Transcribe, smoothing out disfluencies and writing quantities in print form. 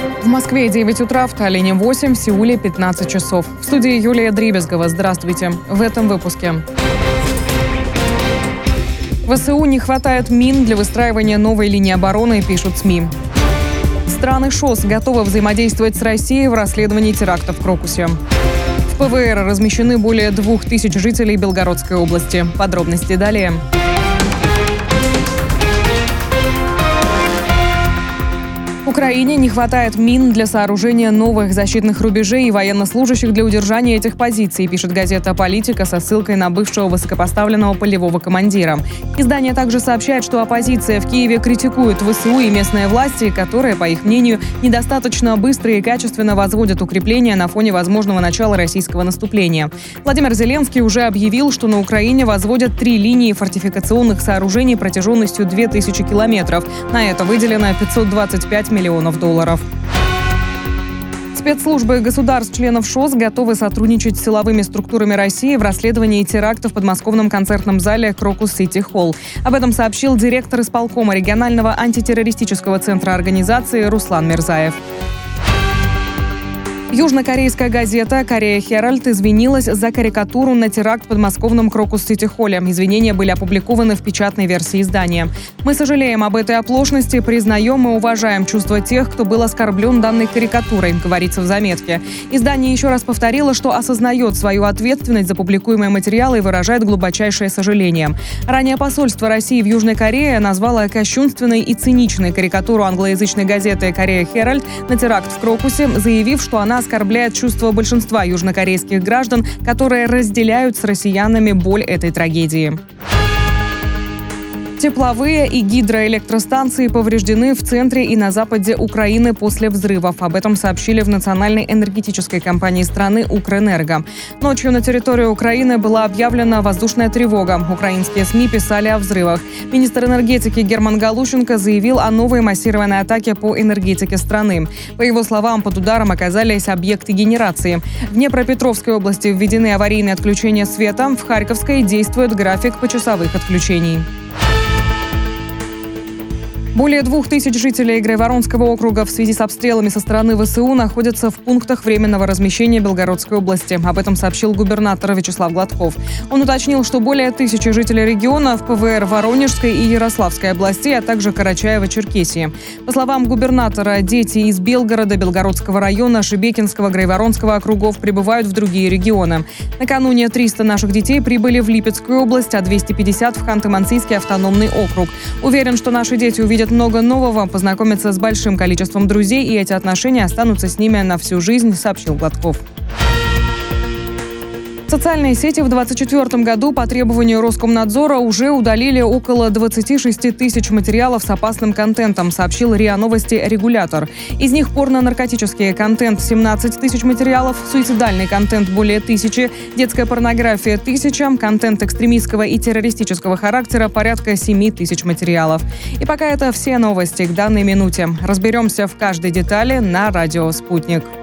В Москве 9 утра, в Таллине 8, в Сеуле 15 часов. В студии Юлия Дребезгова. Здравствуйте. В этом выпуске. ВСУ не хватает мин для выстраивания новой линии обороны, пишут СМИ. Страны ШОС готовы взаимодействовать с Россией в расследовании терактов в Крокусе. В ПВР размещены более 2000 жителей Белгородской области. Подробности далее. Украине не хватает мин для сооружения новых защитных рубежей и военнослужащих для удержания этих позиций, пишет газета «Политика» со ссылкой на бывшего высокопоставленного полевого командира. Издание также сообщает, что оппозиция в Киеве критикует ВСУ и местные власти, которые, по их мнению, недостаточно быстро и качественно возводят укрепления на фоне возможного начала российского наступления. Владимир Зеленский уже объявил, что на Украине возводят 3 линии фортификационных сооружений протяженностью 2000 километров. На это выделено 525 миллионов долларов. Спецслужбы государств-членов ШОС готовы сотрудничать с силовыми структурами России в расследовании терактов в подмосковном концертном зале «Крокус Сити Холл». Об этом сообщил директор исполкома регионального антитеррористического центра организации Руслан Мирзаев. Южнокорейская газета «Корея Херальд» извинилась за карикатуру на теракт в подмосковном Крокус-Сити-Холле. Извинения были опубликованы в печатной версии издания. «Мы сожалеем об этой оплошности, признаем и уважаем чувства тех, кто был оскорблен данной карикатурой», говорится в заметке. Издание еще раз повторило, что осознает свою ответственность за публикуемые материалы и выражает глубочайшее сожаление. Ранее посольство России в Южной Корее назвало кощунственной и циничной карикатуру англоязычной газеты «Корея Херальд» на теракт в Крокусе, заявив, что она оскорбляет чувства большинства южнокорейских граждан, которые разделяют с россиянами боль этой трагедии. Тепловые и гидроэлектростанции повреждены в центре и на западе Украины после взрывов. Об этом сообщили в национальной энергетической компании страны «Укрэнерго». Ночью на территории Украины была объявлена воздушная тревога. Украинские СМИ писали о взрывах. Министр энергетики Герман Галущенко заявил о новой массированной атаке по энергетике страны. По его словам, под ударом оказались объекты генерации. В Днепропетровской области введены аварийные отключения света. В Харьковской действует график почасовых отключений. Более 2000 жителей Грайворонского округа в связи с обстрелами со стороны ВСУ находятся в пунктах временного размещения Белгородской области. Об этом сообщил губернатор Вячеслав Гладков. Он уточнил, что более 1000 жителей региона в ПВР Воронежской и Ярославской областей, а также Карачаево-Черкесии. По словам губернатора, дети из Белгорода, Белгородского района, Шебекинского, Грайворонского округов прибывают в другие регионы. Накануне 300 наших детей прибыли в Липецкую область, а 250 в Ханты-Мансийский автономный округ. Уверен, что наши дети увидят много нового, познакомятся с большим количеством друзей, и эти отношения останутся с ними на всю жизнь, сообщил Гладков. Социальные сети в 2024 году по требованию Роскомнадзора уже удалили около 26 тысяч материалов с опасным контентом, сообщил РИА Новости регулятор. Из них порно-наркотический контент 17 тысяч материалов, суицидальный контент более 1000, детская порнография 1000, контент экстремистского и террористического характера порядка 7 тысяч материалов. И пока это все новости к данной минуте. Разберемся в каждой детали на радио «Спутник».